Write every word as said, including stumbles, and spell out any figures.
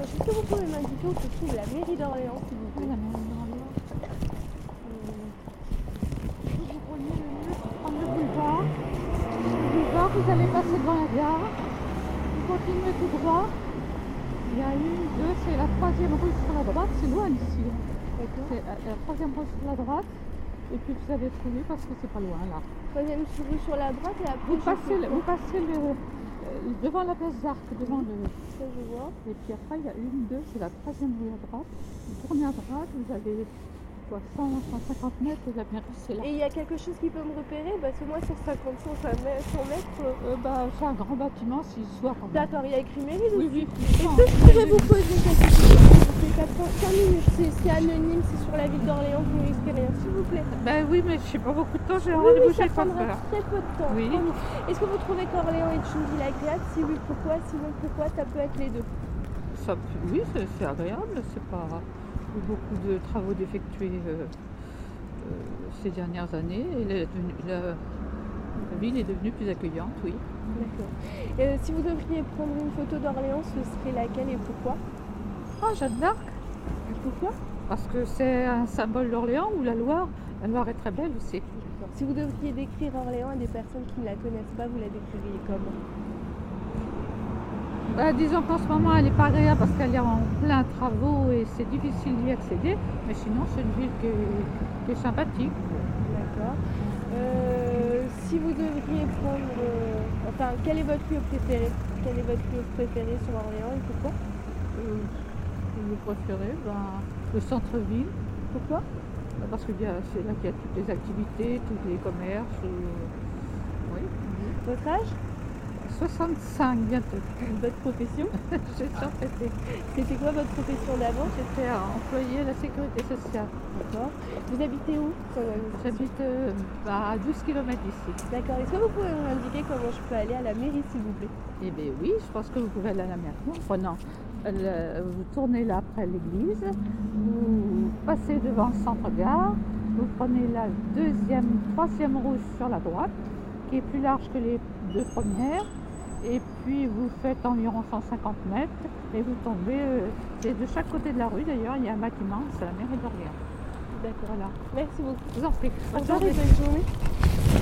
Est-ce que vous pouvez m'indiquer où se trouve la mairie d'Orléans, s'il vous plaît? La mairie d'Orléans. Vous prenez le mur, prendre le boulevard. Le boulevard, vous allez passer devant la gare. Vous continuez tout droit. Il y a une, deux, c'est la troisième rue sur la droite. C'est loin d'ici. C'est la troisième rue sur la droite. Et puis vous allez trouver parce que c'est pas loin là. Troisième rue sur la droite et après Vous passez, le, vous passez le, euh, devant la place d'Arc, devant le. Ça, je vois. Et puis après il y a une, deux, c'est la troisième rue à droite. Vous tournez à droite, vous avez quoi, cent, cent cinquante mètres et la mairie c'est là. Et il y a quelque chose qui peut me repérer? Parce que moi sur cinquante, cent mètres. Euh, bah, c'est un grand bâtiment s'il soit quand même. D'accord, il y a écrit mairie dessus. Oui, oui. Est-ce que je pourrais vous poser quelque chose? C'est cinq minutes, c'est c'est anonyme, c'est sur la ville d'Orléans, vous ne risquez rien, s'il vous plaît. Ben oui, mais je n'ai pas beaucoup de temps, j'ai un Oui, rendez-vous oui, ça chez le prendra coiffeur. très peu de temps. Oui. promis. Est-ce que vous trouvez qu'Orléans est une ville agréable? Si oui, pourquoi? Sinon, pourquoi? Ça peut être les deux. Ça, oui, c'est c'est agréable, c'est pas il y a beaucoup de travaux d'effectuer euh, euh, ces dernières années et la, la, la ville est devenue plus accueillante, oui. D'accord. Euh, si vous devriez prendre une photo d'Orléans, ce serait laquelle et pourquoi? Ah, Jeanne d'Arc, Pourquoi? parce que c'est un symbole d'Orléans ou la Loire. La Loire est très belle aussi. D'accord. Si vous devriez décrire Orléans à des personnes qui ne la connaissent pas, vous la décririez comment? Bah, disons qu'en ce moment elle n'est pas agréable parce qu'elle est en plein travaux et c'est difficile d'y accéder, mais sinon c'est une ville qui est, qui est sympathique. D'accord. Euh, si vous devriez prendre... euh, enfin, quel est votre lieu préféré? Quel est votre lieu préféré sur Orléans et pourquoi? Euh, le préféré, ben, le centre-ville. Pourquoi? Bah, parce que bien, c'est là qu'il y a toutes les activités, tous les commerces. et- Oui. Votre âge? soixante-cinq bientôt. Votre profession? J'ai toujours été. C'était quoi votre profession d'avant? J'étais employée à la sécurité sociale. D'accord. Vous habitez où? J'habite euh, à douze kilomètres d'ici. D'accord. Est-ce que vous pouvez m'indiquer comment je peux aller à la mairie, s'il vous plaît? Eh bien oui, je pense que vous pouvez aller à la mairie en prenant. le- vous tournez là après l'église, vous passez devant le centre-gare, vous prenez la deuxième, troisième rue sur la droite, qui est plus large que les deux premières, et puis vous faites environ cent cinquante mètres, et vous tombez, euh, c'est de chaque côté de la rue d'ailleurs, il y a un bâtiment, c'est la mairie d'Orléans. D'accord. Voilà, Merci beaucoup. je vous en prie. Au Bonne revoir et journée. bonne journée.